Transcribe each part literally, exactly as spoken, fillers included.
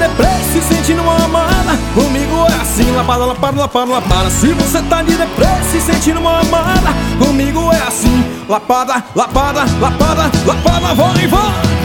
deprê, se sentindo uma amada, comigo é assim, lapada, lapada, lapada, lapada. Se você tá de deprê, se sentindo uma amada, comigo é assim, lapada, lapada, lapada, lapada, vai, vai.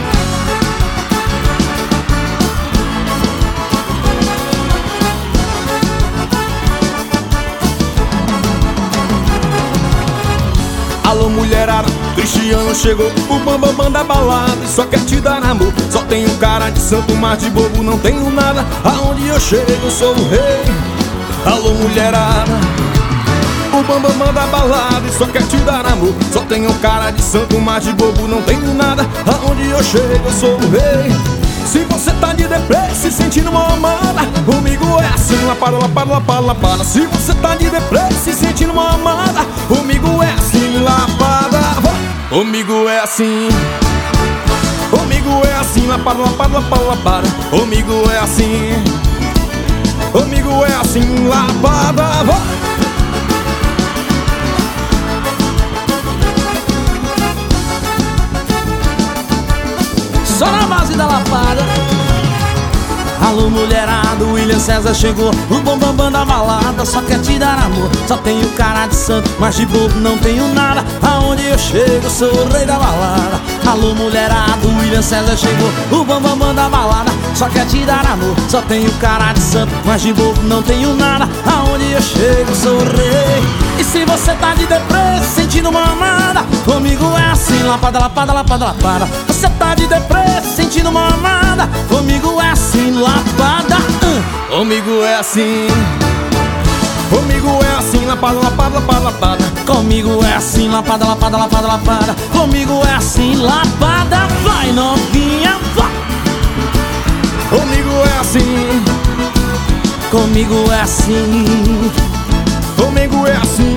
Alô mulherada, Cristiano chegou, o bambambam bam, bam da balada e só quer te dar amor. Só tenho cara de santo, mas de bobo não tenho nada. Aonde eu chego eu sou o rei. Alô mulherada, o bambambam bam, bam da balada e só quer te dar amor. Só tenho cara de santo, mas de bobo não tenho nada. Aonde eu chego eu sou o rei. Se você tá de deprê, se sentindo uma amada, comigo é assim, lapada, lapada, lapada, lapada. Se você tá de deprê, se sentindo uma amada, comigo é assim, lapada, vai. Comigo é assim, comigo é assim, lapada, lapada, lapada, lapada. Comigo é assim, comigo é assim, lapada, vai. Só na base da lapada. Alô mulherada, o William César chegou, o bambambam bam, bam da balada só quer te dar amor. Só tenho cara de santo, mas de bobo não tenho nada. Aonde eu chego sou o rei da balada. Alô mulherada, o William César chegou, o bambambam bam, bam da balada só quer te dar amor. Só tenho cara de santo, mas de bobo não tenho nada. Aonde eu chego sou o rei. E se você tá de deprê, sentindo uma amada, comigo é assim, lapada, lapada, lapada, lapada. Você tá de deprê, sentindo uma amada, comigo é assim, lapada, uh. Comigo é assim, comigo é assim, lapada, lapada, lapada, lapada. Comigo é assim, lapada, lapada, lapada, lapada. Comigo é assim, lapada, vai novinha, vai. Comigo é assim, comigo é assim, comigo é assim.